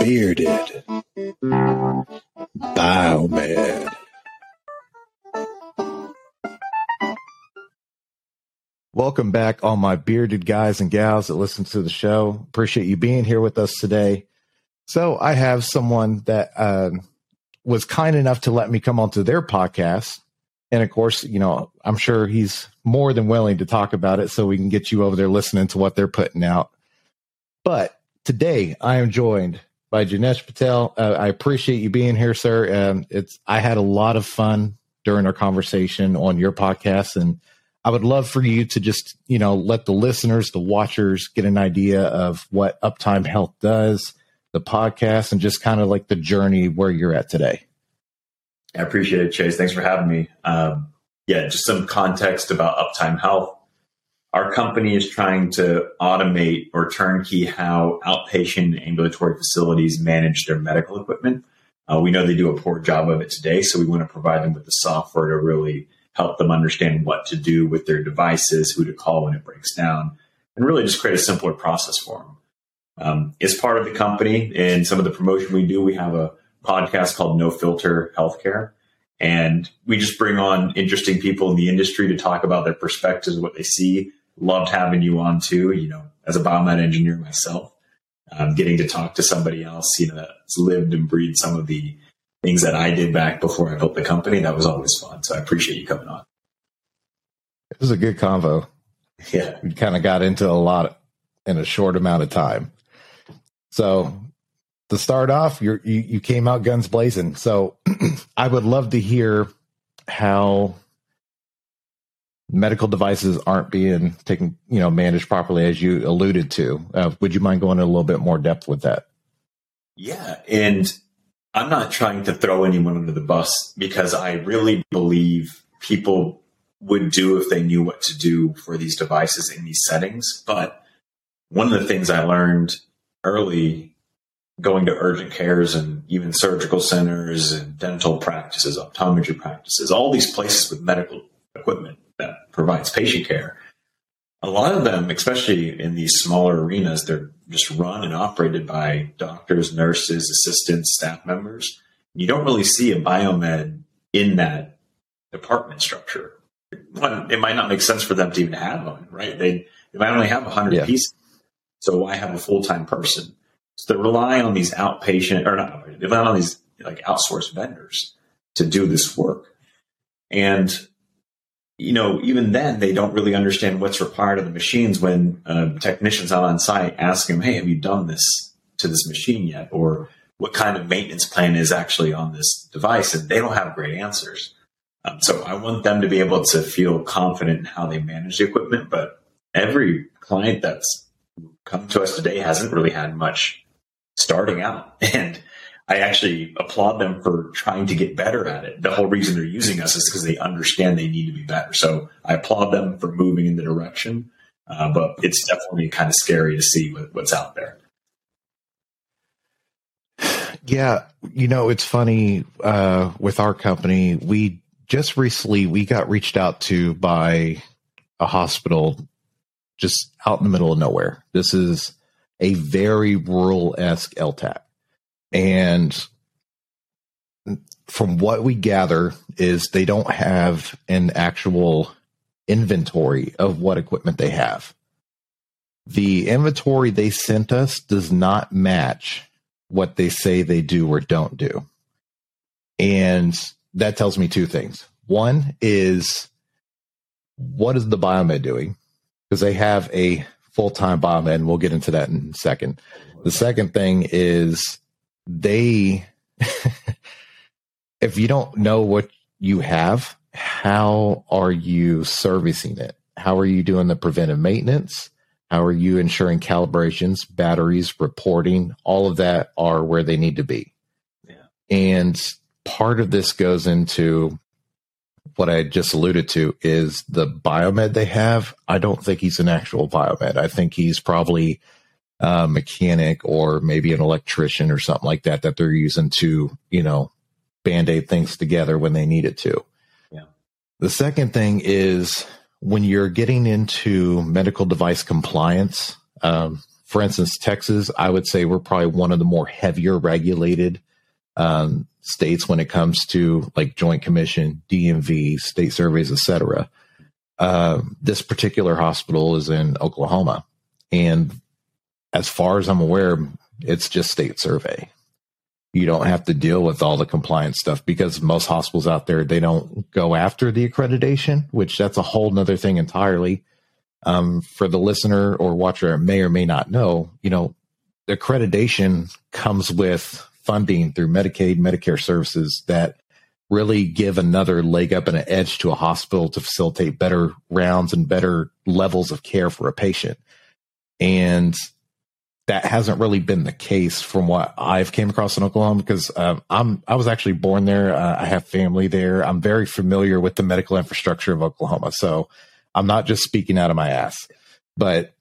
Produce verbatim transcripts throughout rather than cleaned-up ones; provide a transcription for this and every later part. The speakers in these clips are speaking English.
Bearded Biomed. Welcome back, all my bearded guys and gals that listen to the show. Appreciate you being here with us today. So I have someone that uh, was kind enough to let me come onto their podcast. And of course, you know, I'm sure he's more than willing to talk about it so we can get you over there listening to what they're putting out. But today I am joined by Jinesh Patel. Uh, I appreciate you being here, sir. Um, it's I had a lot of fun during our conversation on your podcast, and I would love for you to just, you know, let the listeners, the watchers get an idea of what Uptime Health does, the podcast, and just kind of like the journey where you're at today. I appreciate it, Chase. Thanks for having me. Um, yeah, just some context about Uptime Health. Our company is trying to automate or turnkey how outpatient ambulatory facilities manage their medical equipment. Uh, we know they do a poor job of it today, so we want to provide them with the software to really help them understand what to do with their devices, who to call when it breaks down, and really just create a simpler process for them. Um, as part of the company and some of the promotion we do, we have a podcast called No Filter Healthcare. And we just bring on interesting people in the industry to talk about their perspectives, what they see. Loved having you on too, you know, as a biomed engineer myself, um, getting to talk to somebody else, you know, that's lived and breathed some of the things that I did back before I built the company. That was always fun. So I appreciate you coming on. It was a good convo. Yeah. We kind of got into a lot in a short amount of time. So to start off, you're, you you came out guns blazing. So I would love to hear how medical devices aren't being taken, you know, managed properly, as you alluded to. Uh, would you mind going in a little bit more depth with that? Yeah. And I'm not trying to throw anyone under the bus, because I really believe people would do if they knew what to do for these devices in these settings. But one of the things I learned early, going to urgent cares and even surgical centers and dental practices, optometry practices, all these places with medical equipment that provides patient care, a lot of them, especially in these smaller arenas, they're just run and operated by doctors, nurses, assistants, staff members. You don't really see a biomed in that department structure. One, it might not make sense for them to even have one, right? They, they might only have one hundred yeah. pieces. So why have a full-time person? So they rely on these outpatient, or not, they rely on these like outsourced vendors to do this work. And you know, even then, they don't really understand what's required of the machines when uh, technicians out on site ask them, hey, have you done this to this machine yet? Or what kind of maintenance plan is actually on this device? And they don't have great answers. Um, so I want them to be able to feel confident in how they manage the equipment. But every client that's come to us today hasn't really had much starting out. And I actually applaud them for trying to get better at it. The whole reason they're using us is because they understand they need to be better. So I applaud them for moving in the direction, uh, but it's definitely kind of scary to see what, what's out there. Yeah. You know, it's funny uh, with our company, we just recently, we got reached out to by a hospital just out in the middle of nowhere. This is a very rural-esque L T A C. And from what we gather is they don't have an actual inventory of what equipment they have. The inventory they sent us does not match what they say they do or don't do. And that tells me two things. One is, what is the biomed doing? Because they have a full-time biomed, and we'll get into that in a second. The second thing is, they, if you don't know what you have, how are you servicing it? How are you doing the preventive maintenance? How are you ensuring calibrations, batteries, reporting? All of that are where they need to be. Yeah. And part of this goes into what I just alluded to is the biomed they have. I don't think he's an actual biomed. I think he's probably a mechanic or maybe an electrician or something like that, that they're using to, you know, Band-Aid things together when they need it to. Yeah. The second thing is when you're getting into medical device compliance, um, for instance, Texas, I would say we're probably one of the more heavier regulated um, states when it comes to like Joint Commission, D M V, state surveys, et cetera. Uh, this particular hospital is in Oklahoma. And as far as I'm aware, it's just state survey. You don't have to deal with all the compliance stuff because most hospitals out there, they don't go after the accreditation, which that's a whole nother thing entirely. Um, for the listener or watcher may or may not know, you know, the accreditation comes with funding through Medicaid, Medicare services that really give another leg up and an edge to a hospital to facilitate better rounds and better levels of care for a patient. And that hasn't really been the case from what I've came across in Oklahoma because um, I'm I was actually born there. Uh, I have family there. I'm very familiar with the medical infrastructure of Oklahoma. So I'm not just speaking out of my ass, but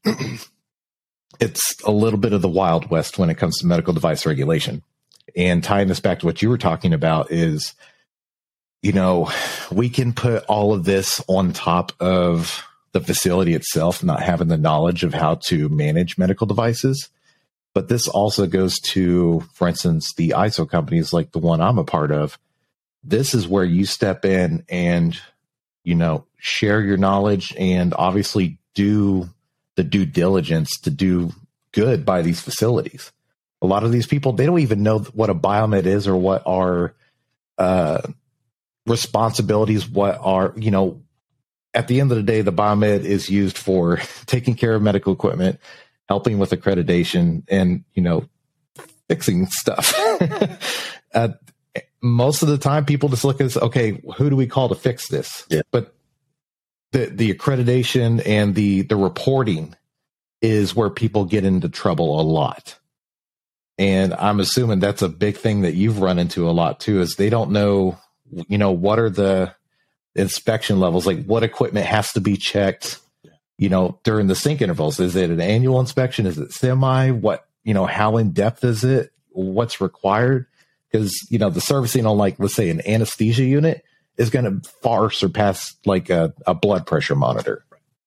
it's a little bit of the Wild West when it comes to medical device regulation. And tying this back to what you were talking about is, you know, we can put all of this on top of the facility itself, not having the knowledge of how to manage medical devices. But this also goes to, for instance, the I S O companies like the one I'm a part of. This is where you step in and, you know, share your knowledge and obviously do the due diligence to do good by these facilities. A lot of these people, they don't even know what a biomed is or what our uh, responsibilities, what are, you know, at the end of the day, the biomed is used for taking care of medical equipment, helping with accreditation, and, you know, fixing stuff. uh, most of the time, people just look at, okay, who do we call to fix this? Yeah. But the the accreditation and the the reporting is where people get into trouble a lot. And I'm assuming that's a big thing that you've run into a lot too, is they don't know, you know, what are the inspection levels, like what equipment has to be checked, you know, during the sync intervals. Is it an annual inspection? Is it semi? What, you know, how in depth is it? What's required? Because, you know, the servicing on, like, let's say an anesthesia unit is going to far surpass like a, a blood pressure monitor.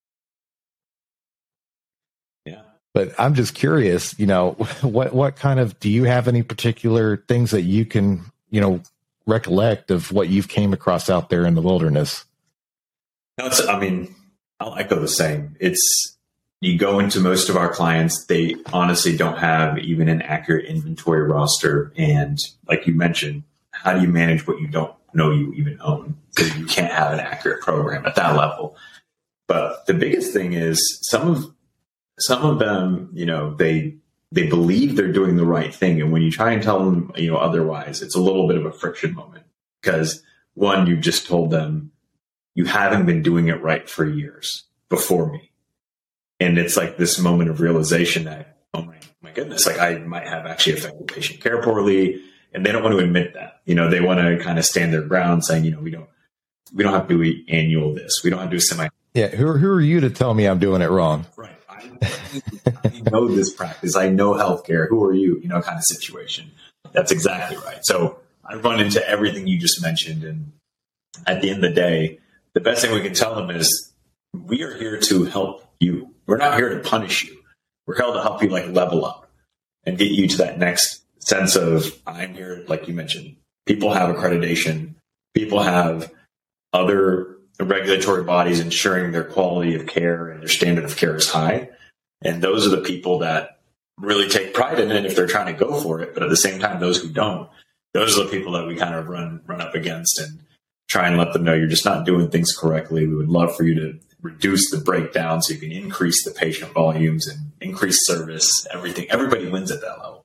Yeah. But I'm just curious, you know, what, what kind of, do you have any particular things that you can, you know, recollect of what you've came across out there in the wilderness? No, it's, I mean, I'll echo the same. It's, you go into most of our clients, they honestly don't have even an accurate inventory roster. And like you mentioned, how do you manage what you don't know you even own? Because you can't have an accurate program at that level. But the biggest thing is some of, some of them, you know, they, they believe they're doing the right thing. And when you try and tell them, you know, otherwise, it's a little bit of a friction moment because one, you've just told them you haven't been doing it right for years before me. And it's like this moment of realization that, oh my, my goodness, like I might have actually affected patient care poorly. And they don't want to admit that, you know, they want to kind of stand their ground saying, you know, we don't, we don't have to do annual this. We don't have to do semi. Yeah. Who, who are you to tell me I'm doing it wrong? Right. I, I know this practice. I know healthcare. Who are you? You know, kind of situation. That's exactly right. So I run into everything you just mentioned. And at the end of the day, the best thing we can tell them is we are here to help you. We're not here to punish you. We're here to help you like level up and get you to that next sense of I'm here. Like you mentioned, people have accreditation. People have other regulatory bodies ensuring their quality of care and their standard of care is high. And those are the people that really take pride in it if they're trying to go for it. But at the same time, those who don't, those are the people that we kind of run, run up against and try and let them know you're just not doing things correctly. We would love for you to reduce the breakdown so you can increase the patient volumes and increase service, everything. Everybody wins at that level.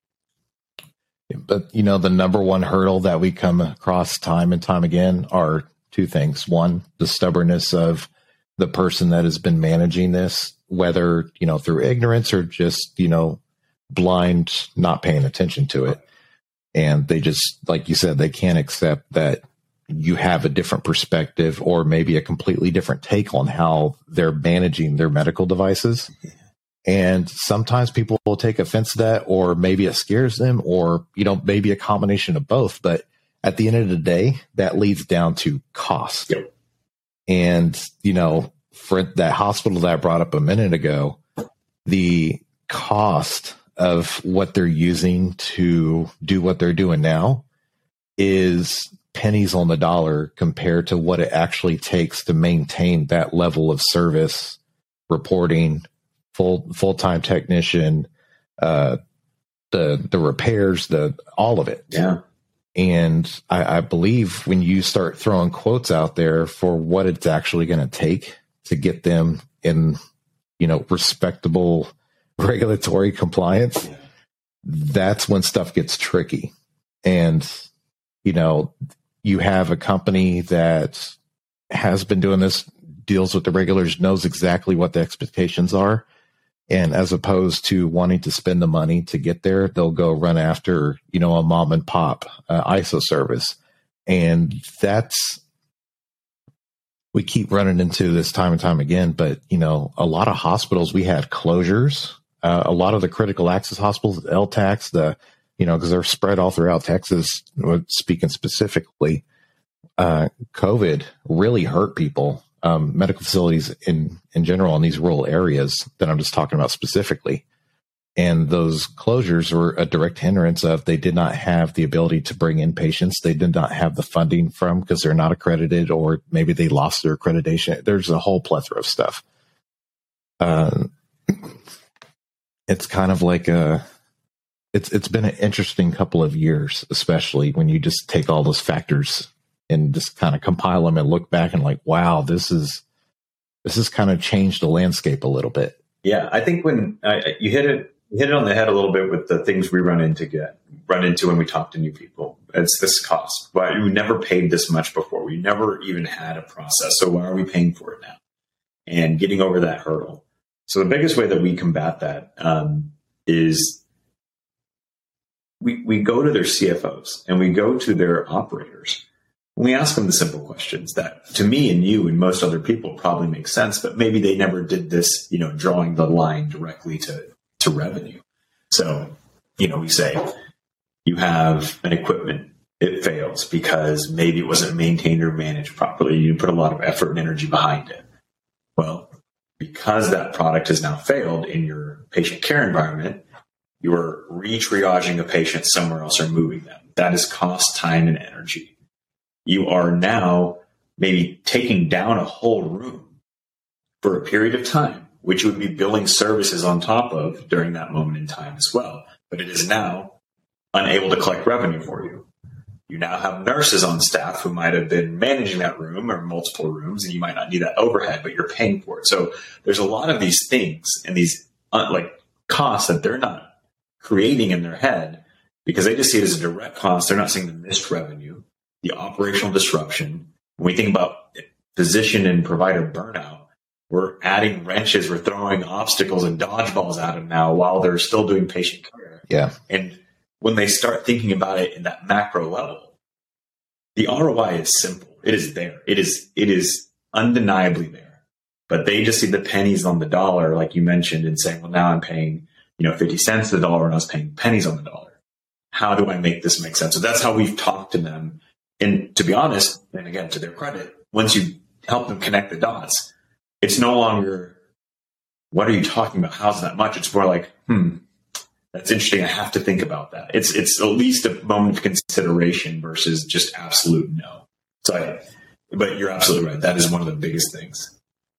But, you know, the number one hurdle that we come across time and time again are two things. One, the stubbornness of the person that has been managing this, whether, you know, through ignorance or just, you know, blind, not paying attention to it. And they just, like you said, they can't accept that you have a different perspective or maybe a completely different take on how they're managing their medical devices. And sometimes people will take offense to that, or maybe it scares them, or, you know, maybe a combination of both. But at the end of the day, that leads down to cost. Yep. And, you know, for that hospital that I brought up a minute ago, the cost of what they're using to do what they're doing now is pennies on the dollar compared to what it actually takes to maintain that level of service, reporting, full full-time technician, uh, the the repairs, the all of it. Yeah. And I, I believe when you start throwing quotes out there for what it's actually going to take to get them in, you know, respectable regulatory compliance, yeah. that's when stuff gets tricky. And, you know, you have a company that has been doing this, deals with the regulators, knows exactly what the expectations are. And as opposed to wanting to spend the money to get there, they'll go run after, you know, a mom and pop uh, I S O service. And that's, we keep running into this time and time again. But, you know, a lot of hospitals, we had closures. Uh, a lot of the critical access hospitals, L TACs, the, you know, because they're spread all throughout Texas, speaking specifically, uh, COVID really hurt people. Um, medical facilities in, in general in these rural areas that I'm just talking about specifically. And those closures were a direct hindrance of they did not have the ability to bring in patients. They did not have the funding from because they're not accredited, or maybe they lost their accreditation. There's a whole plethora of stuff. Uh, it's kind of like a, it's it's been an interesting couple of years, especially when you just take all those factors and just kind of compile them and look back and like, wow, this is, this has kind of changed the landscape a little bit. Yeah. I think when uh, you hit it, you hit it on the head a little bit with the things we run into get run into when we talk to new people. It's this cost, but we never paid this much before. We never even had a process. So why are we paying for it now? And getting over that hurdle. So the biggest way that we combat that um, is we, we go to their C F Os and we go to their operators. We ask them the simple questions that to me and you and most other people probably make sense, but maybe they never did this, you know, drawing the line directly to, to revenue. So, you know, we say you have an equipment, it fails because maybe it wasn't maintained or managed properly. You put a lot of effort and energy behind it. Well, because that product has now failed in your patient care environment, you're re-triaging a patient somewhere else or moving them. That is cost, time, and energy. You are now maybe taking down a whole room for a period of time, which would be billing services on top of during that moment in time as well. But it is now unable to collect revenue for you. You now have nurses on staff who might have been managing that room or multiple rooms, and you might not need that overhead, but you're paying for it. So there's a lot of these things and these uh, like costs that they're not creating in their head because they just see it as a direct cost. They're not seeing the missed revenue, the operational disruption. When we think about physician and provider burnout, we're adding wrenches, we're throwing obstacles and dodgeballs at them now while they're still doing patient care. Yeah. And when they start thinking about it in that macro level, the R O I is simple. It is there. It is, it is undeniably there. But they just see the pennies on the dollar, like you mentioned, and saying, well, now I'm paying, you know, fifty cents to the dollar and I was paying pennies on the dollar. How do I make this make sense? So that's how we've talked to them. And to be honest, and again, to their credit, once you help them connect the dots, it's no longer, what are you talking about? How's that much? It's more like, hmm, that's interesting. I have to think about that. It's it's at least a moment of consideration versus just absolute no. So, I, but you're absolutely right. That is one of the biggest things.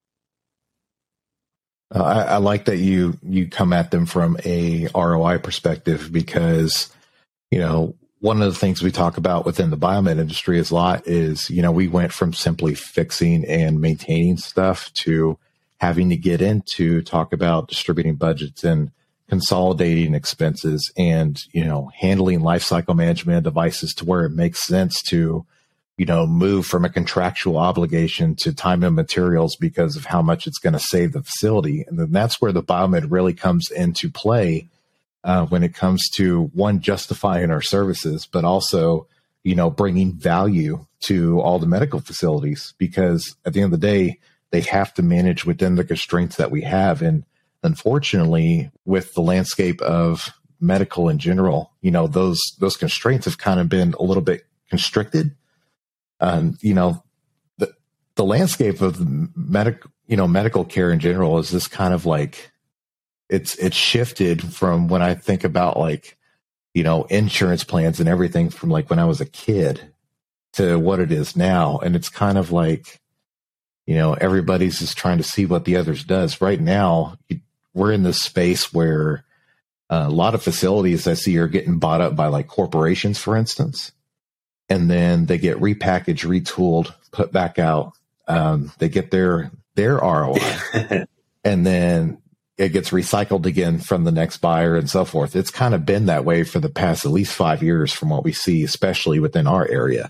Uh, I, I like that you you come at them from a R O I perspective because, you know, one of the things we talk about within the biomed industry is a lot is, you know, we went from simply fixing and maintaining stuff to having to get into talk about distributing budgets and consolidating expenses and, you know, handling lifecycle management of devices to where it makes sense to, you know, move from a contractual obligation to time and materials because of how much it's going to save the facility. And then that's where the biomed really comes into play. Uh, when it comes to one, justifying our services, but also, you know, bringing value to all the medical facilities, because at the end of the day, they have to manage within the constraints that we have. And unfortunately, with the landscape of medical in general, you know, those, those constraints have kind of been a little bit constricted. Um, you know, the, the landscape of medical, you know, medical care in general is this kind of like, it's it's shifted from when I think about like, you know, insurance plans and everything from like when I was a kid to what it is now. And it's kind of like, you know, everybody's just trying to see what the others does. Right now, we're in this space where uh, a lot of facilities I see are getting bought up by like corporations, for instance, and then they get repackaged, retooled, put back out. Um, they get their their R O I, and then it gets recycled again from the next buyer and so forth. It's kind of been that way for the past at least five years from what we see, especially within our area,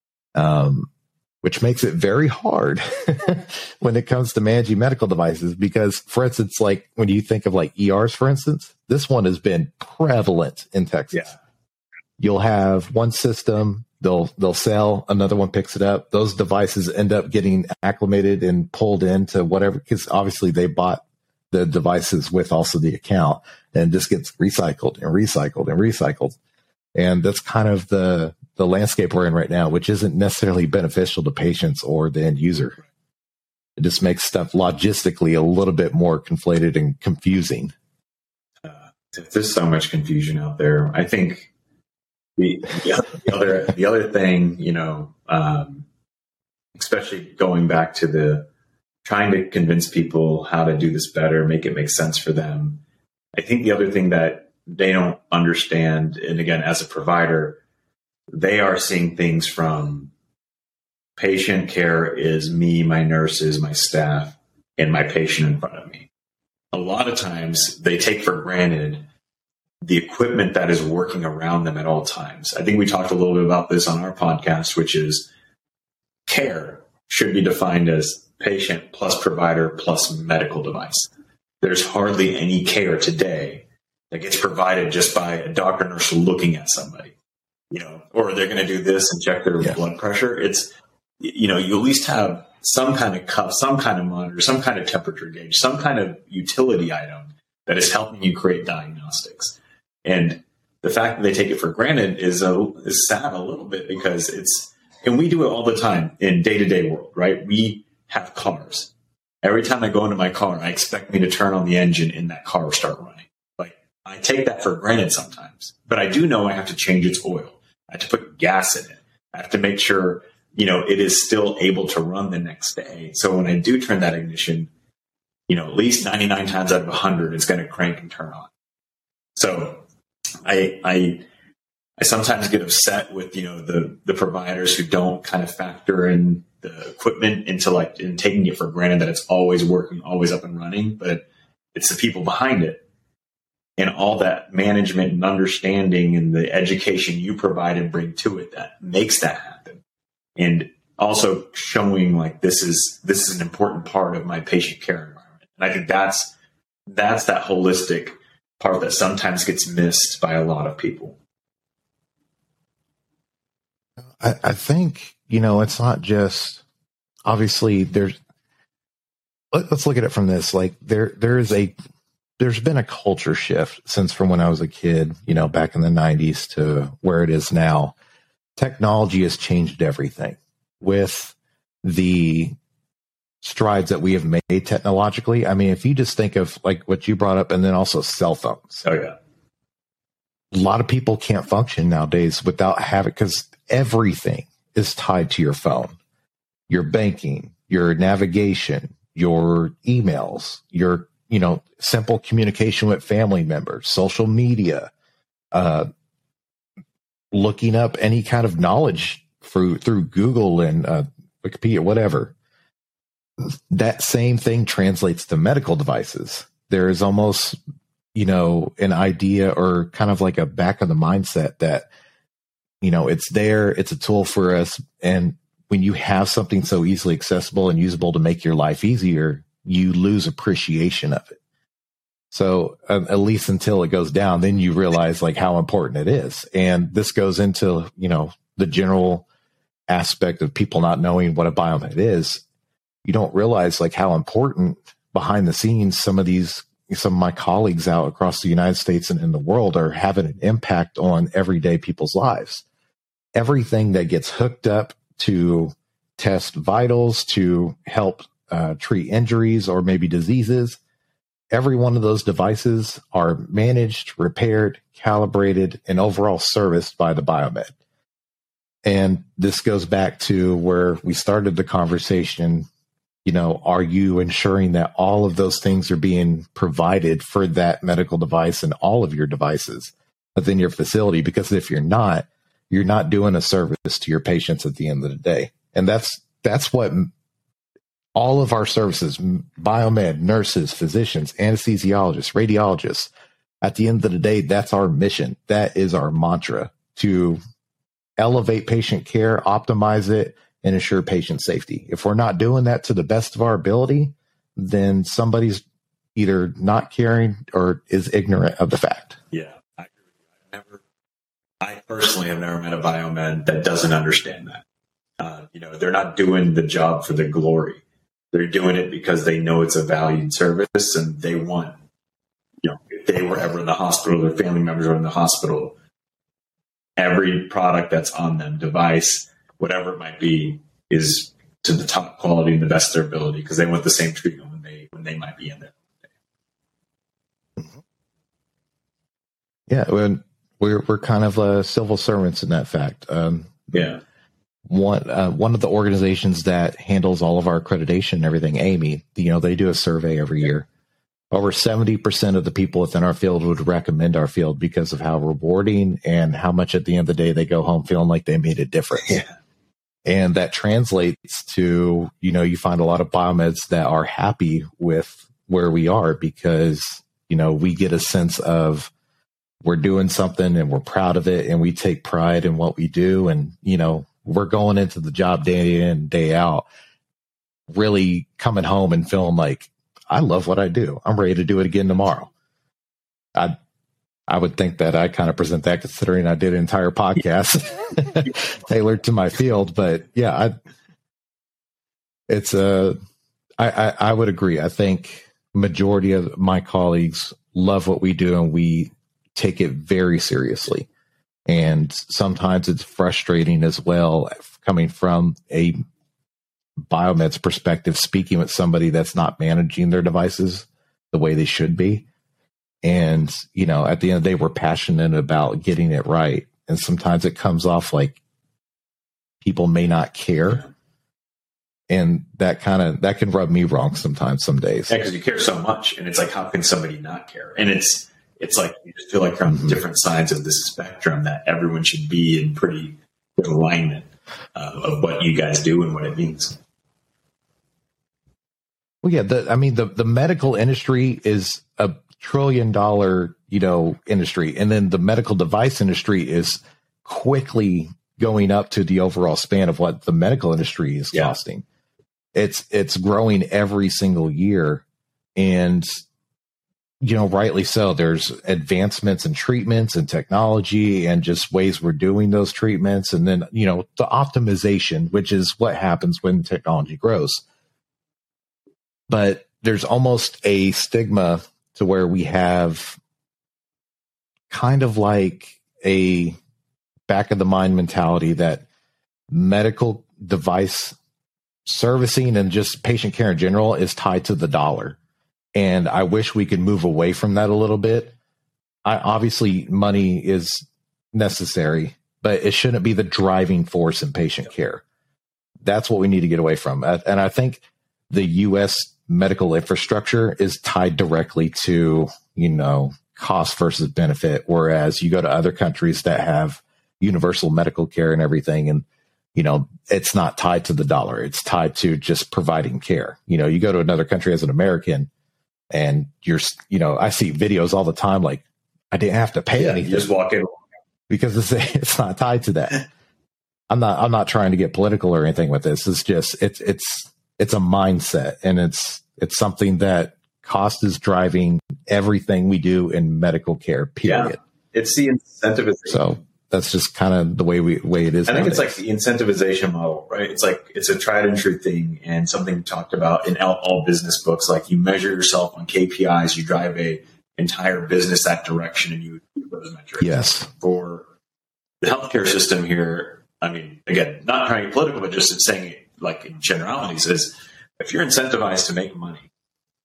um, which makes it very hard when it comes to managing medical devices. Because, for instance, like when you think of like E Rs, for instance, this one has been prevalent in Texas. Yeah. You'll have one system, they'll they'll sell, another one picks it up. Those devices end up getting acclimated and pulled into whatever, because obviously they bought the devices with also the account, and just gets recycled and recycled and recycled. And that's kind of the the landscape we're in right now, which isn't necessarily beneficial to patients or the end user. It just makes stuff logistically a little bit more conflated and confusing. Uh, there's so much confusion out there. I think the, the other the other thing, you know, um, especially going back to the trying to convince people how to do this better, make it make sense for them. I think the other thing that they don't understand, and again, as a provider, they are seeing things from patient care is me, my nurses, my staff, and my patient in front of me. A lot of times they take for granted the equipment that is working around them at all times. I think we talked a little bit about this on our podcast, which is care should be defined as patient plus provider plus medical device. There's hardly any care today that gets provided just by a doctor or nurse looking at somebody, you know, or they're going to do this and check their yeah. blood pressure. It's, you know, you at least have some kind of cuff, some kind of monitor, some kind of temperature gauge, some kind of utility item that is helping you create diagnostics. And the fact that they take it for granted is a, is sad a little bit, because it's, and we do it all the time in day-to-day world, right? We have cars. Every time I go into my car, I expect me to turn on the engine and that car will start running. Like, I take that for granted sometimes, but I do know I have to change its oil. I have to put gas in it. I have to make sure, you know, it is still able to run the next day. So when I do turn that ignition, you know, at least ninety-nine times out of one hundred, it's going to crank and turn on. So I, I, I sometimes get upset with, you know, the, the providers who don't kind of factor in the equipment into like, in taking it for granted that it's always working, always up and running, but it's the people behind it and all that management and understanding and the education you provide and bring to it that makes that happen. And also showing like, this is, this is an important part of my patient care environment. And I think that's, that's that holistic part that sometimes gets missed by a lot of people. I, I think, you know, it's not just, obviously there's, let, let's look at it from this, like there, there is a, there's been a culture shift since from when I was a kid, you know, back in the nineties to where it is now. Technology has changed everything with the strides that we have made technologically. I mean, if you just think of like what you brought up, and then also cell phones. Oh yeah. A lot of people can't function nowadays without having, because everything is tied to your phone, your banking, your navigation, your emails, your, you know, simple communication with family members, social media, uh, looking up any kind of knowledge through, through Google and uh, Wikipedia, whatever. That same thing translates to medical devices. There is almost, you know, an idea or kind of like a back of the mindset that, you know, it's there, it's a tool for us. And when you have something so easily accessible and usable to make your life easier, you lose appreciation of it. So uh, at least until it goes down, then you realize like how important it is. And this goes into, you know, the general aspect of people not knowing what a biomed is. You don't realize like how important behind the scenes some of these, some of my colleagues out across the United States and in the world are having an impact on everyday people's lives. Everything that gets hooked up to test vitals, to help uh, treat injuries or maybe diseases, every one of those devices are managed, repaired, calibrated, and overall serviced by the biomed. And this goes back to where we started the conversation. You know, are you ensuring that all of those things are being provided for that medical device and all of your devices within your facility? Because if you're not, you're not doing a service to your patients at the end of the day. And that's, that's what all of our services, biomed, nurses, physicians, anesthesiologists, radiologists, at the end of the day, that's our mission. That is our mantra, to elevate patient care, optimize it, and ensure patient safety. If we're not doing that to the best of our ability, then somebody's either not caring or is ignorant of the fact. Yeah. I, never, I personally have never met a biomed that doesn't understand that. Uh, you know, they're not doing the job for the glory. They're doing it because they know it's a valued service, and they want, you know, if they were ever in the hospital, their family members are in the hospital, every product that's on them, device, whatever it might be, is to the top quality and the best of their ability, because they want the same treatment when they when they might be in there. Yeah, when we're we're kind of uh, civil servants in that fact. Um, yeah. One uh, one of the organizations that handles all of our accreditation and everything, A M E, you know, they do a survey every yeah. year. Over seventy percent of the people within our field would recommend our field because of how rewarding and how much at the end of the day they go home feeling like they made a difference. Yeah. And that translates to, you know, you find a lot of biomeds that are happy with where we are because, you know, we get a sense of we're doing something and we're proud of it and we take pride in what we do. And, you know, we're going into the job day in, day out, really coming home and feeling like, I love what I do. I'm ready to do it again tomorrow. I I would think that I kind of present that considering I did an entire podcast tailored to my field. But yeah, I it's a I, I I would agree. I think majority of my colleagues love what we do and we take it very seriously. And sometimes it's frustrating as well coming from a biomed's perspective, speaking with somebody that's not managing their devices the way they should be. And, you know, at the end of the day, we're passionate about getting it right. And sometimes it comes off like people may not care. And that kind of, that can rub me wrong sometimes, some days. Yeah, because you care so much. And it's like, how can somebody not care? And it's, it's like, you just feel like you're on mm-hmm. different sides of this spectrum, that everyone should be in pretty good alignment uh, of what you guys do and what it means. Well, yeah, the, I mean, the, the medical industry is a trillion dollar, you know, industry. And then the medical device industry is quickly going up to the overall span of what the medical industry is yeah. costing. It's, it's growing every single year. And, you know, rightly so. There's advancements in treatments and technology and just ways we're doing those treatments. And then, you know, the optimization, which is what happens when technology grows. But there's almost a stigma to where we have kind of like a back of the mind mentality that medical device servicing and just patient care in general is tied to the dollar. And I wish we could move away from that a little bit. I, obviously, money is necessary, but it shouldn't be the driving force in patient care. That's what we need to get away from. And I think the U S medical infrastructure is tied directly to, you know, cost versus benefit. Whereas you go to other countries that have universal medical care and everything, and, you know, it's not tied to the dollar. It's tied to just providing care. You know, you go to another country as an American and you're, you know, I see videos all the time, like I didn't have to pay yeah, anything. You just walk in because it's, it's not tied to that. I'm not, I'm not trying to get political or anything with this. It's just, it's, it's, it's a mindset, and it's, it's something that cost is driving everything we do in medical care, period. Yeah. It's the incentivization. So that's just kind of the way we, way it is. I think nowadays. It's like the incentivization model, right? It's like, it's a tried and true thing, and something talked about in all, all business books. Like, you measure yourself on K P Is, you drive a entire business that direction, and you achieve those metrics. Yes. For the healthcare system here, I mean, again, not trying to be political, but just saying it like in generalities, is if you're incentivized to make money,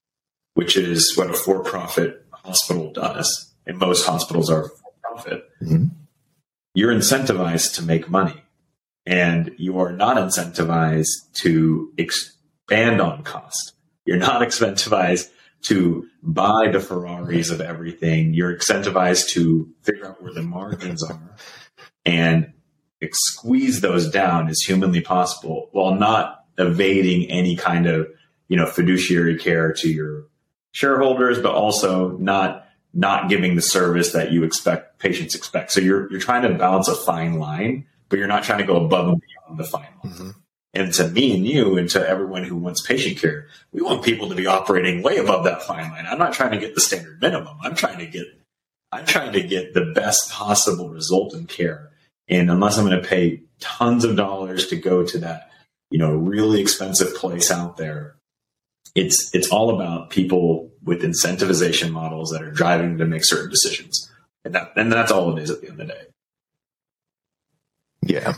which is what a for-profit hospital does, and most hospitals are for-profit, mm-hmm. you're incentivized to make money, and you are not incentivized to expand on cost. You're not incentivized to buy the Ferraris of everything. You're incentivized to figure out where the margins are and squeeze those down as humanly possible while not evading any kind of, you know, fiduciary care to your shareholders, but also not not giving the service that you expect patients expect. So you're you're trying to balance a fine line, but you're not trying to go above and beyond the fine line. Mm-hmm. And to me and you and to everyone who wants patient care, we want people to be operating way above that fine line. I'm not trying to get the standard minimum. I'm trying to get I'm trying to get the best possible result in care. And unless I'm going to pay tons of dollars to go to that, you know, really expensive place out there, it's it's all about people with incentivization models that are driving to make certain decisions. And that and that's all it is at the end of the day. Yeah.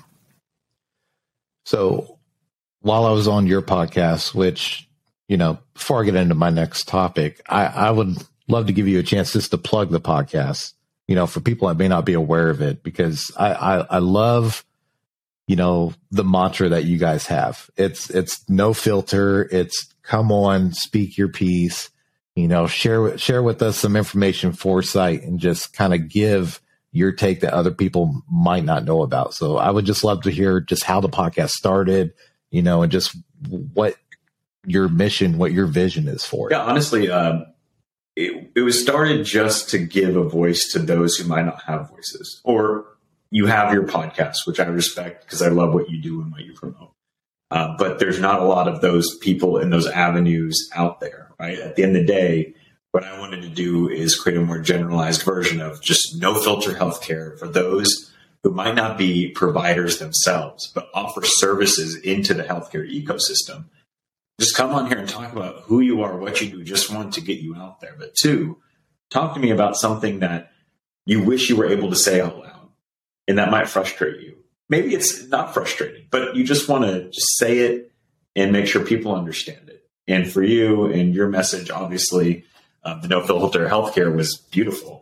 So while I was on your podcast, which, you know, before I get into my next topic, I, I would love to give you a chance just to plug the podcast, you know, for people that may not be aware of it, because I, I, I love, you know, the mantra that you guys have. It's, it's no filter. It's come on, speak your piece, you know, share, share with us some information, foresight, and just kind of give your take that other people might not know about. So I would just love to hear just how the podcast started, you know, and just what your mission, what your vision is for it. Yeah, honestly, um, it, it was started just to give a voice to those who might not have voices. Or you have your podcast, which I respect because I love what you do and what you promote. Uh, but there's not a lot of those people in those avenues out there, right? At the end of the day, what I wanted to do is create a more generalized version of just no filter healthcare for those who might not be providers themselves, but offer services into the healthcare ecosystem. Just come on here and talk about who you are, what you do. Just want to get you out there. But two, talk to me about something that you wish you were able to say out loud, and that might frustrate you. Maybe it's not frustrating, but you just want to just say it and make sure people understand it. And for you and your message, obviously, um, the no filter healthcare was beautiful.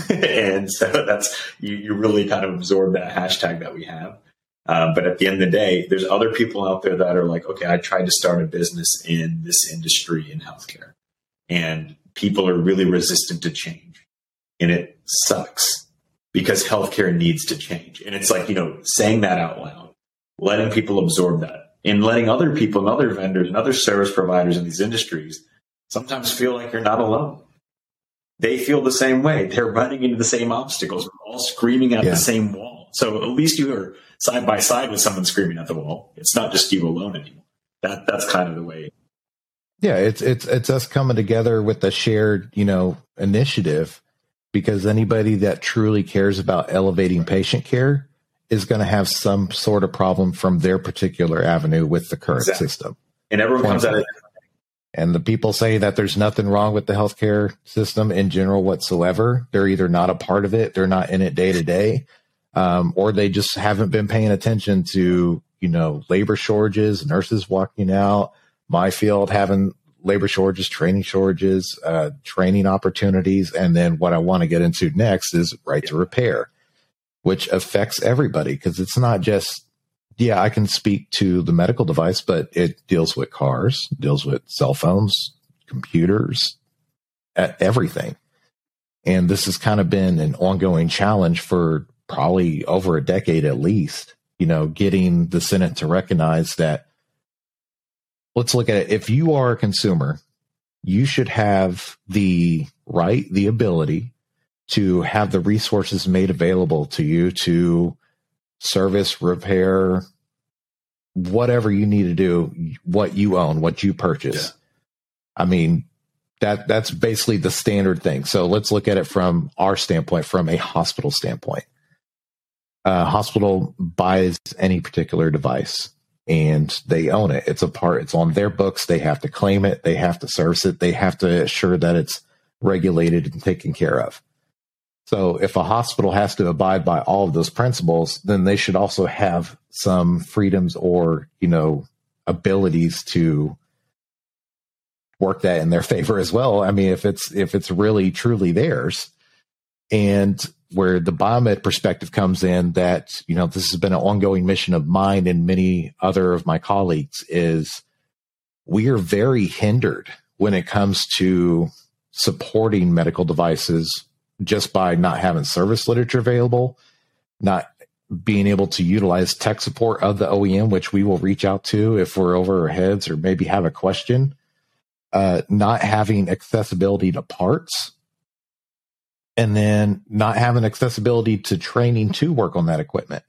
And so that's, you, you really kind of absorb that hashtag that we have. Uh, but at the end of the day, there's other people out there that are like, okay, I tried to start a business in this industry in healthcare, and people are really resistant to change. And it sucks because healthcare needs to change. And it's like, you know, saying that out loud, letting people absorb that, and letting other people and other vendors and other service providers in these industries sometimes feel like you're not alone. They feel the same way. They're running into the same obstacles. We're all screaming at yeah. the same wall. So at least you are side by side with someone screaming at the wall. It's not just you alone anymore. That that's kind of the way. Yeah, it's it's it's us coming together with a shared, you know, initiative, because anybody that truly cares about elevating patient care is going to have some sort of problem from their particular avenue with the current exactly. system. And everyone comes at it. And the people say that there's nothing wrong with the healthcare system in general whatsoever. They're either not a part of it, they're not in it day to day, um, or they just haven't been paying attention to, you know, labor shortages, nurses walking out, my field having labor shortages, training shortages, uh, training opportunities. And then what I want to get into next is right to repair, which affects everybody, because it's not just, yeah, I can speak to the medical device, but it deals with cars, deals with cell phones, computers, everything. And this has kind of been an ongoing challenge for probably over a decade at least, you know, getting the Senate to recognize that. Let's look at it. If you are a consumer, you should have the right, the ability to have the resources made available to you to service, repair, whatever you need to do, what you own, what you purchase. Yeah. I mean, that that's basically the standard thing. So let's look at it from our standpoint, from a hospital standpoint. A hospital buys any particular device and they own it. It's a part, it's on their books. They have to claim it. They have to service it. They have to assure that it's regulated and taken care of. So if a hospital has to abide by all of those principles, then they should also have some freedoms or, you know, abilities to work that in their favor as well. I mean, if it's if it's really truly theirs. And where the biomed perspective comes in, that, you know, this has been an ongoing mission of mine and many other of my colleagues, is we are very hindered when it comes to supporting medical devices just by not having service literature available, not being able to utilize tech support of the O E M, which we will reach out to if we're over our heads or maybe have a question, uh, not having accessibility to parts, and then not having accessibility to training to work on that equipment.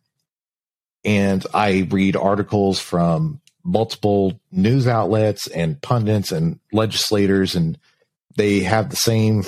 And I read articles from multiple news outlets and pundits and legislators, and they have the same,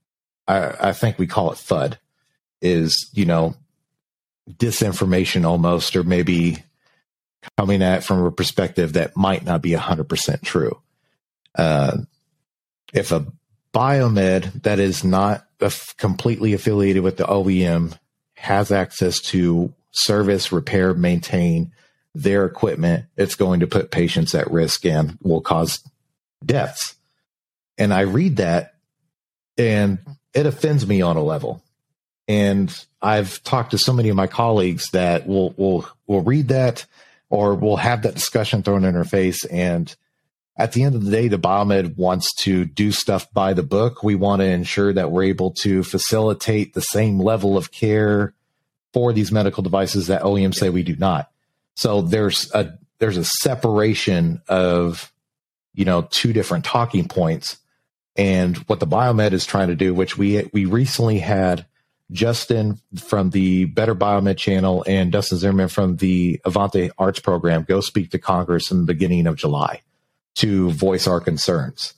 I, I think we call it FUD, is, you know, disinformation almost, or maybe coming at it from a perspective that might not be one hundred percent true. Uh, if a biomed that is not completely affiliated with the O E M has access to service, repair, maintain their equipment, it's going to put patients at risk and will cause deaths. And I read that and it offends me on a level. And I've talked to so many of my colleagues that will will will read that, or will have that discussion thrown in their face. And at the end of the day, the biomed wants to do stuff by the book. We want to ensure that we're able to facilitate the same level of care for these medical devices that O E M say we do not. So there's a there's a separation of, you know, two different talking points. And what the biomed is trying to do, which we we recently had Justin from the Better Biomed channel and Dustin Zimmerman from the Avante Arts program go speak to Congress in the beginning of July to voice our concerns.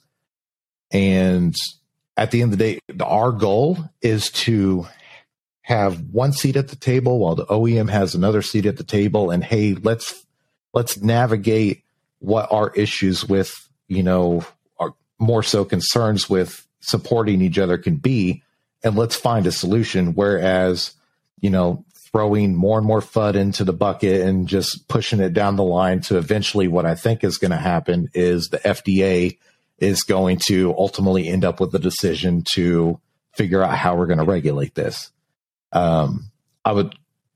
And at the end of the day, our goal is to have one seat at the table while the O E M has another seat at the table. And hey, let's let's navigate what our issues with, you know, are more so concerns with supporting each other can be, and let's find a solution. Whereas, you know, throwing more and more FUD into the bucket and just pushing it down the line to eventually what I think is going to happen is the F D A is going to ultimately end up with the decision to figure out how we're going to regulate this. Um, I would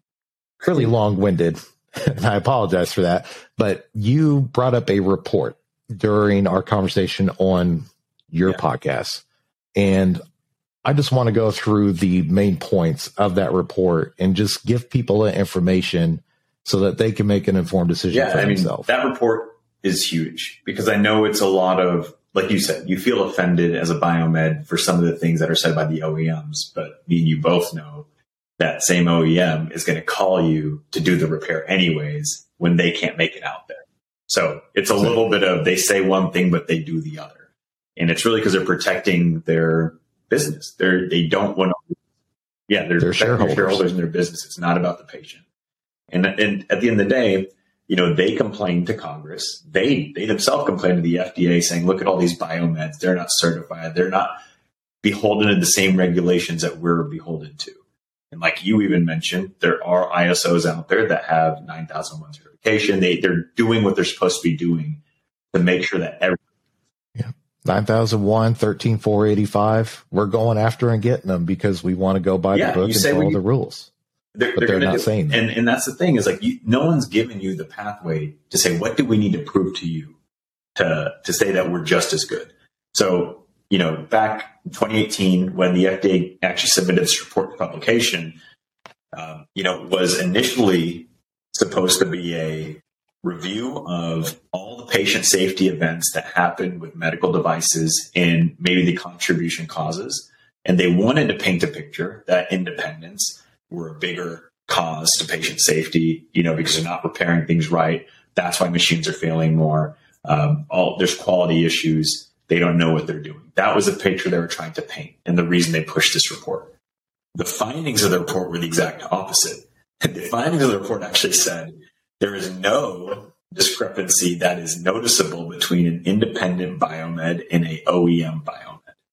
really long-winded, and I apologize for that, but you brought up a report during our conversation on your yeah. podcast. And I just want to go through the main points of that report and just give people the information so that they can make an informed decision yeah, for I themselves. Mean, that report is huge because I know it's a lot of, like you said, you feel offended as a biomed for some of the things that are said by the O E Ms, but me and you both know that same O E M is going to call you to do the repair anyways when they can't make it out there. So it's a little bit of, they say one thing, but they do the other. And it's really because they're protecting their business. They're, they don't want to, yeah, they're, they're shareholders. shareholders in their business. It's not about the patient. And, and at the end of the day, you know, they complain to Congress. They, they themselves complain to the F D A saying, look at all these biomeds. They're not certified. They're not beholden to the same regulations that we're beholden to. And like you even mentioned, there are I S Os out there that have nine thousand one certification. They, they're doing what they're supposed to be doing to make sure that every yeah. nine thousand one, thirteen four eighty-five, we're going after and getting them because we want to go by yeah, the book and follow you, the rules. They're, but they're, they're not do, saying that. And, and that's the thing is like, you, no one's giving you the pathway to say, what do we need to prove to you to, to say that we're just as good? So, you know, back in twenty eighteen, when the F D A actually submitted this report to publication, um, you know, was initially supposed to be a review of all the patient safety events that happen with medical devices and maybe the contribution causes. And they wanted to paint a picture that independents were a bigger cause to patient safety, you know, because they're not repairing things right. That's why machines are failing more. Um, all there's quality issues. They don't know what they're doing. That was a picture they were trying to paint, and the reason they pushed this report. The findings of the report were the exact opposite. The findings of the report actually said there is no discrepancy that is noticeable between an independent biomed and a O E M biomed.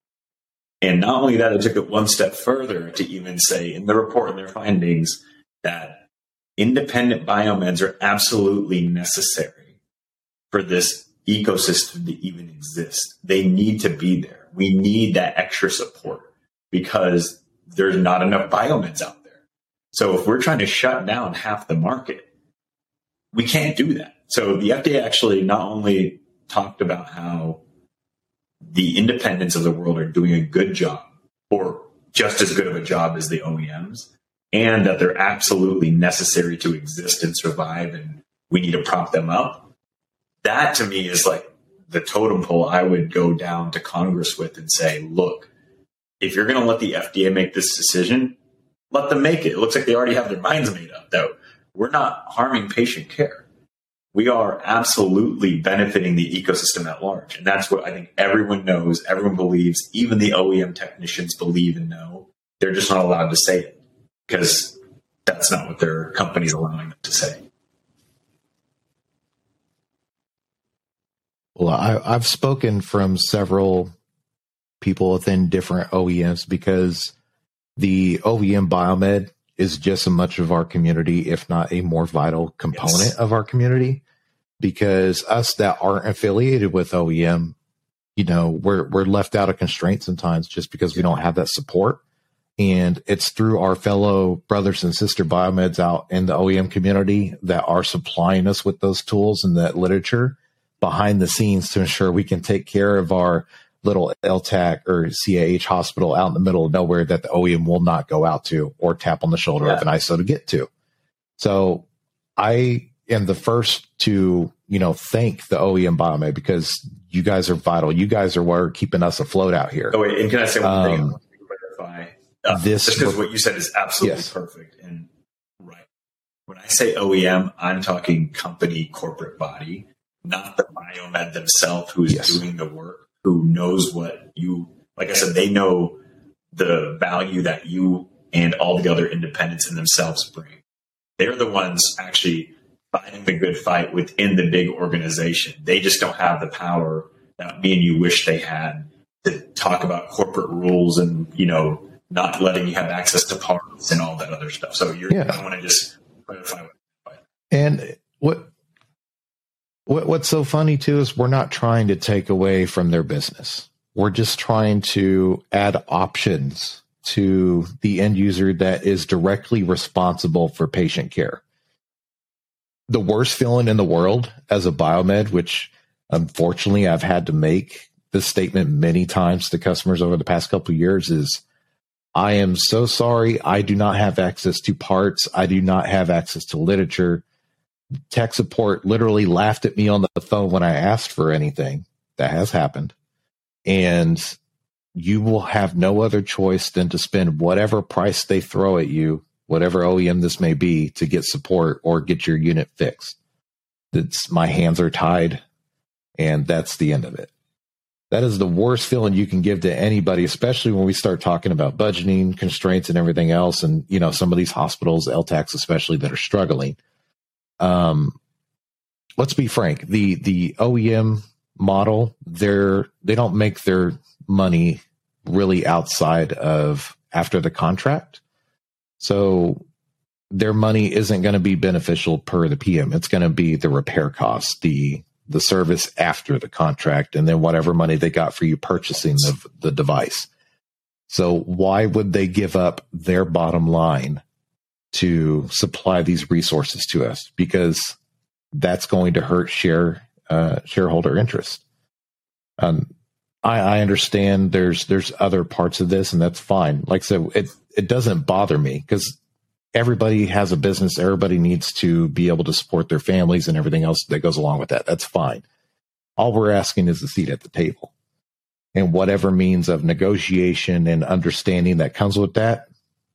And not only that, it took it one step further to even say in the report and their findings that independent biomeds are absolutely necessary for this ecosystem to even exist. They need to be there. We need that extra support because there's not enough biomeds out there. So if we're trying to shut down half the market, we can't do that. So the F D A actually not only talked about how the independents of the world are doing a good job, or just as good of a job as the O E Ms, and that they're absolutely necessary to exist and survive, and we need to prop them up. That to me is like the totem pole I would go down to Congress with and say, look, if you're going to let the F D A make this decision, let them make it. It looks like they already have their minds made up, though. We're not harming patient care. We are absolutely benefiting the ecosystem at large. And that's what I think everyone knows, everyone believes, even the O E M technicians believe and know. They're just not allowed to say it because that's not what their company's allowing them to say. Well, I, I've spoken from several people within different O E Ms because the O E M Biomed is just as much of our community, if not a more vital component yes. of our community, because us that aren't affiliated with O E M, you know, we're, we're left out of constraints sometimes just because we don't have that support. And it's through our fellow brothers and sister biomeds out in the O E M community that are supplying us with those tools and that literature behind the scenes to ensure we can take care of our little L T A C or C A H hospital out in the middle of nowhere that the O E M will not go out to or tap on the shoulder yeah. of an I S O to get to. So I am the first to, you know, thank the O E M Biomed because you guys are vital. You guys are what are keeping us afloat out here. Oh, wait, and can I say one um, thing? I want to clarify. Uh, this just because what you said is absolutely yes. perfect and right. When I say O E M, I'm talking company, corporate body, not the biomed themselves who is yes. doing the work, who knows what you, like I said, they know the value that you and all the other independents in themselves bring. They're the ones actually fighting the good fight within the big organization. They just don't have the power that me and you wish they had to talk about corporate rules and, you know, not letting you have access to parts and all that other stuff. So you're, yeah. I want to just clarify what. And what, what, what's so funny too is we're not trying to take away from their business. We're just trying to add options to the end user that is directly responsible for patient care. The worst feeling in the world as a biomed, which unfortunately I've had to make this statement many times to customers over the past couple of years, is I am so sorry. I do not have access to parts. I do not have access to literature. Tech support literally laughed at me on the phone when I asked for anything. That has happened. And you will have no other choice than to spend whatever price they throw at you, whatever O E M this may be, to get support or get your unit fixed. It's, my hands are tied, and that's the end of it. That is the worst feeling you can give to anybody, especially when we start talking about budgeting constraints and everything else. And, you know, some of these hospitals, L T A Cs especially, that are struggling. Um, let's be frank, the, the O E M model, they're, they don't make their money really outside of after the contract. So their money isn't going to be beneficial per the P M. It's going to be the repair costs, the the service after the contract, and then whatever money they got for you purchasing the, the device. So why would they give up their bottom line to supply these resources to us? Because that's going to hurt share uh, shareholder interest. Um, I, I understand there's there's other parts of this, and that's fine. Like I said, it it doesn't bother me because everybody has a business. Everybody needs to be able to support their families and everything else that goes along with that. That's fine. All we're asking is a seat at the table, and whatever means of negotiation and understanding that comes with that,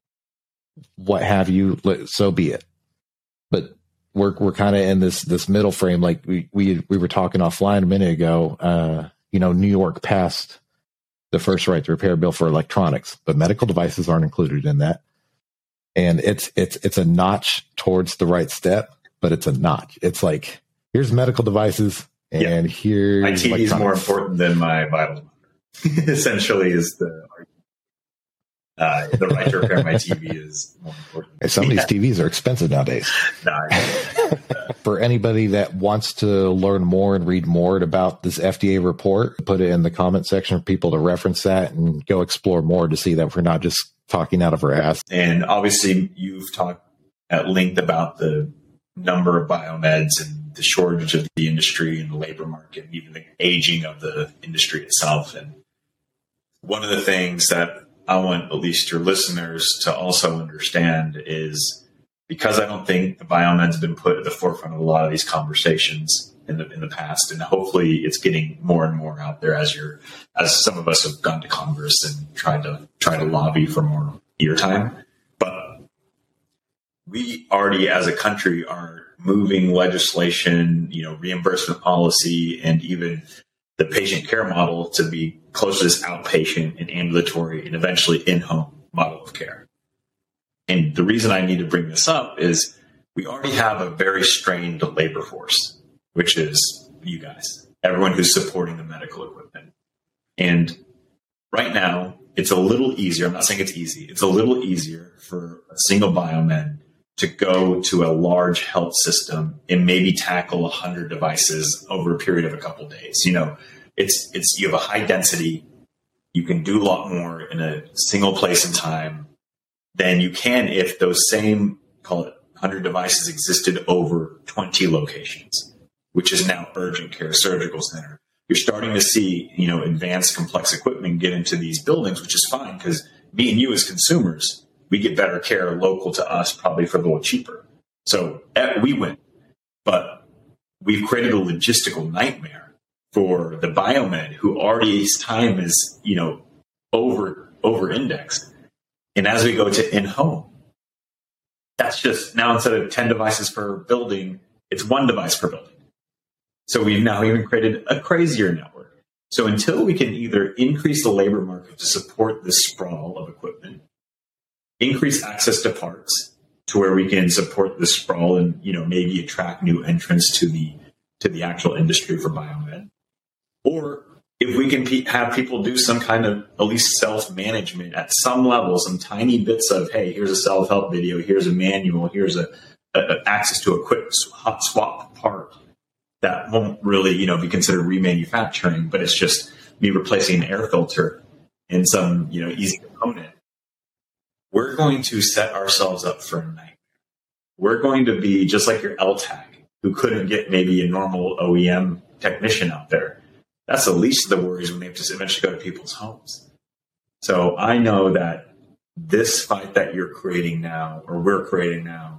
what have you, so be it. But we're we're kind of in this this middle frame. Like we we we were talking offline a minute ago. Uh, you know, New York passed the first right to repair bill for electronics, but medical devices aren't included in that. And it's it's it's a notch towards the right step, but it's a notch. It's like, here's medical devices, and yeah. here's my T V is more important than my vital. Essentially, is the argument. Uh, the right to repair my T V is more important. Hey, some of yeah. these T Vs are expensive nowadays. No, I For anybody that wants to learn more and read more about this F D A report, put it in the comment section for people to reference that and go explore more to see that we're not just talking out of our ass. And obviously, you've talked at length about the number of biomeds and the shortage of the industry and the labor market, and even the aging of the industry itself. And one of the things that I want at least your listeners to also understand is, because I don't think the biomed's been put at the forefront of a lot of these conversations in the in the past, and hopefully it's getting more and more out there as you're as some of us have gone to Congress and tried to try to lobby for more ear time. But we already, as a country, are moving legislation, you know, reimbursement policy, and even the patient care model to be close to this outpatient and ambulatory and eventually in-home model of care. And the reason I need to bring this up is we already have a very strained labor force, which is you guys, everyone who's supporting the medical equipment. And right now, it's a little easier. I'm not saying it's easy. It's a little easier for a single biomed to go to a large health system and maybe tackle one hundred devices over a period of a couple of days. You know, it's it's you have a high density. You can do a lot more in a single place and time than you can if those same, call it one hundred devices existed over twenty locations, which is now urgent care surgical center. You're starting to see, you know, advanced complex equipment get into these buildings, which is fine because me and you as consumers, we get better care local to us, probably for a little cheaper. So we win. But we've created a logistical nightmare for the biomed who already his time is, you know, over over indexed. And as we go to in-home, that's just now instead of ten devices per building, it's one device per building. So we've now even created a crazier network. So until we can either increase the labor market to support this sprawl of equipment, increase access to parts to where we can support the sprawl and, you know, maybe attract new entrants to the to the actual industry for biomed, or if we can pe- have people do some kind of at least self-management at some level, some tiny bits of, hey, here's a self-help video, here's a manual, here's a, a, a access to a quick hot swap part that won't really, you know, be considered remanufacturing, but it's just me replacing an air filter in some, you know, easy component. We're going to set ourselves up for a nightmare. We're going to be just like your L TAC, who couldn't get maybe a normal O E M technician out there. That's the least of the worries when they have to eventually go to people's homes. So I know that this fight that you're creating now, or we're creating now,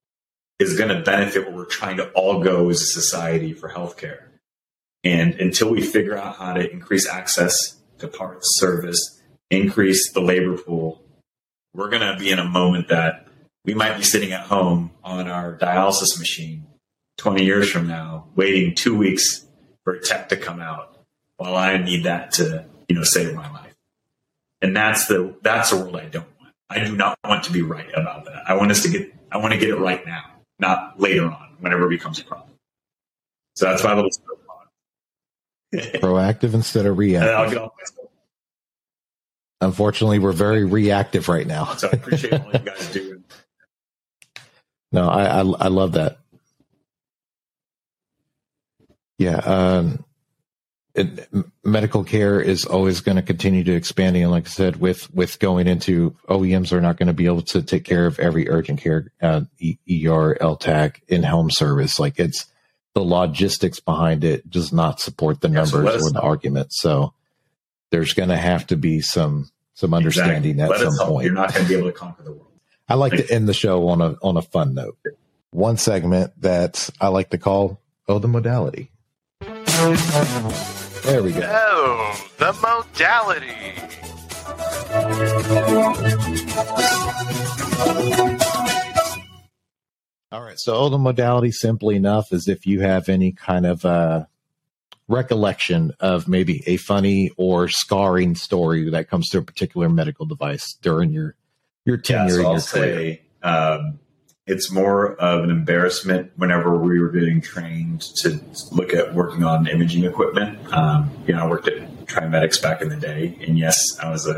is going to benefit where we're trying to all go as a society for healthcare. And until we figure out how to increase access to parts, service, increase the labor pool, we're going to be in a moment that we might be sitting at home on our dialysis machine twenty years from now, waiting two weeks for a tech to come out while I need that to, you know, save my life. And that's the, that's the world I don't want. I do not want to be right about that. I want us to get, I want to get it right now, not later on, whenever it becomes a problem. So that's my little proactive instead of reactive. And I'll get off my stuff. Unfortunately, we're very reactive right now. So I appreciate all you guys do. No, I, I I love that. Yeah, um, it, medical care is always going to continue to expand, and like I said, with with going into O E Ms are not going to be able to take care of every urgent care, uh, E R, L TAC, in-home service. Like it's the logistics behind it does not support the numbers yes, or the arguments. So there's going to have to be some some understanding exactly. at Let some point. You're not going to be able to conquer the world. I like to end the show on a on a fun note. One segment that I like to call "Oh, the Modality." There we go. Oh, the modality. All right. So, oh, the modality, simply enough, is if you have any kind of uh, recollection of maybe a funny or scarring story that comes to a particular medical device during your your tenure yeah, so in I'll your say, career. Um, it's more of an embarrassment whenever we were getting trained to look at working on imaging equipment. Um, you know, I worked at Trimedics back in the day, and yes, I was a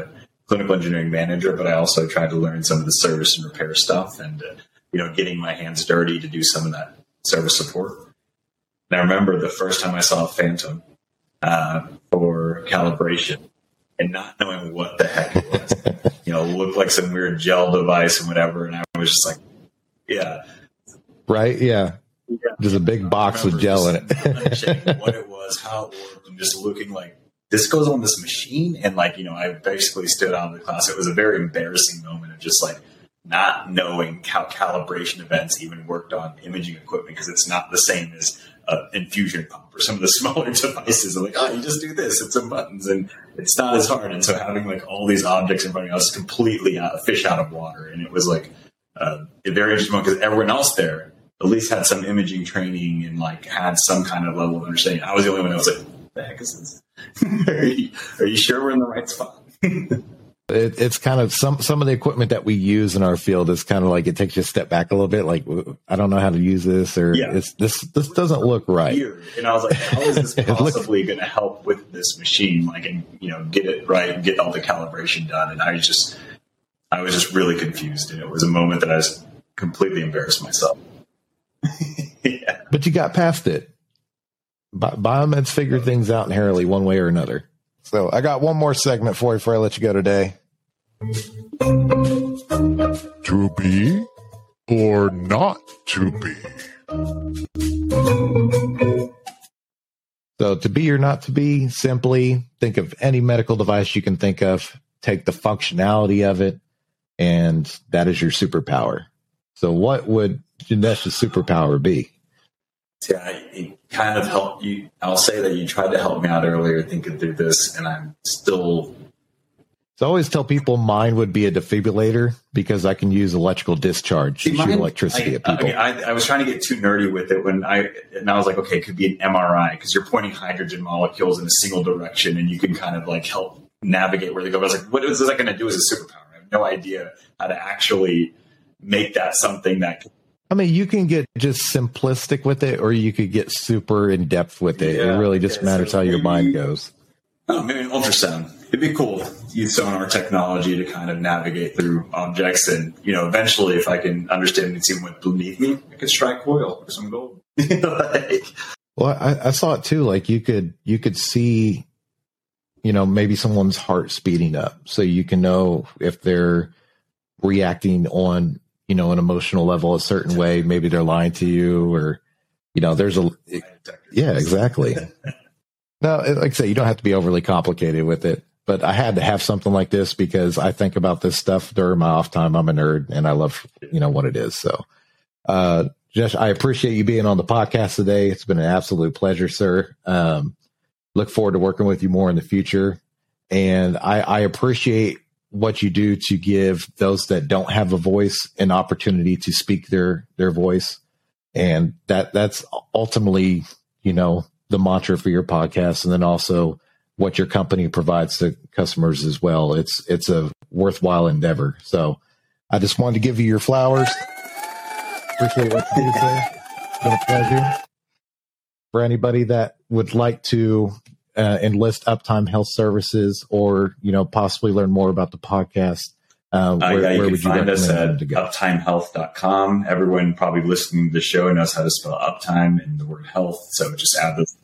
clinical engineering manager, but I also tried to learn some of the service and repair stuff and, uh, you know, getting my hands dirty to do some of that service support. And I remember the first time I saw a Phantom uh, for calibration and not knowing what the heck it was. You know, it looked like some weird gel device and whatever. And I was just like, yeah. Right? Yeah. yeah. There's a big box with gel in it. Understanding what it was, how it worked, and just looking like, this goes on this machine. And like, you know, I basically stood out of the class. It was a very embarrassing moment of just like not knowing how calibration events even worked on imaging equipment, because it's not the same as an infusion pump or some of the smaller devices. Like, oh, you just do this, it's some buttons, and it's not as hard. And so having like all these objects in front of me, I was completely out, a fish out of water. And it was like uh, a very interesting moment because everyone else there at least had some imaging training and like had some kind of level of understanding. I was the only one that was like, what the heck is this? are, you, are you sure we're in the right spot? It, it's kind of some, some of the equipment that we use in our field is kind of like, it takes you a step back a little bit. Like, I don't know how to use this, or yeah. it's this, this doesn't look right. Weird. And I was like, how is this possibly going to help with this machine? Like, and, you know, get it right and get all the calibration done. And I was just, I was just really confused. And it was a moment that I was completely embarrassed myself. yeah. But you got past it. Bi- Biomeds figure things out inherently one way or another. So I got one more segment for you before I let you go today. To be or not to be? So to be or not to be, simply think of any medical device you can think of, take the functionality of it, and that is your superpower. So what would Jinesh's superpower be? Yeah, it kind of helped you. I'll say that you tried to help me out earlier thinking through this, and I'm still. So I always tell people mine would be a defibrillator because I can use electrical discharge to shoot electricity I, at people. I, mean, I, I was trying to get too nerdy with it when I, and I was like, okay, it could be an M R I because you're pointing hydrogen molecules in a single direction, and you can kind of like help navigate where they go. But I was like, what is that going to do as a superpower? I have no idea how to actually make that something that. I mean, you can get just simplistic with it, or you could get super in depth with it. Yeah, it really just okay, matters so how maybe, your mind goes. Oh, maybe an ultrasound. It'd be cool to use sonar technology to kind of navigate through objects, and you know, eventually, if I can understand and see what's beneath me, I could strike oil or some gold. like, well, I, I saw it too. Like you could, you could see, you know, maybe someone's heart speeding up, so you can know if they're reacting on. You know, an emotional level a certain way, maybe they're lying to you, or, you know, there's a, it, yeah, exactly. No, like I say, you don't have to be overly complicated with it, but I had to have something like this because I think about this stuff during my off time. I'm a nerd and I love, you know, what it is. So, uh, Josh, I appreciate you being on the podcast today. It's been an absolute pleasure, sir. Um, look forward to working with you more in the future. And I, I appreciate what you do to give those that don't have a voice an opportunity to speak their, their voice. And that that's ultimately, you know, the mantra for your podcast. And then also what your company provides to customers as well. It's, it's a worthwhile endeavor. So I just wanted to give you your flowers. Appreciate what you do, sir. It's been a pleasure. For anybody that would like to Uh, enlist Uptime Health Services, or you know, possibly learn more about the podcast, uh, where, uh, yeah, you where can would you find us at to go? uptime health dot com. Everyone probably listening to the show knows how to spell uptime and the word health, so just add those.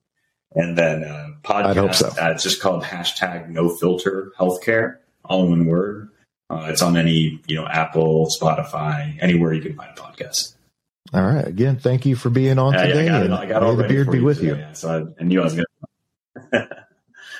And then uh, podcast, I'd hope so. Uh, it's just called hashtag No Filter Healthcare, all in one word. Uh, it's on any, you know, Apple, Spotify, anywhere you can find a podcast. All right. Again, thank you for being on yeah, today. Yeah, I got, and it, I got all may the beard be you with today, you. Yeah, so I, I knew I was going to.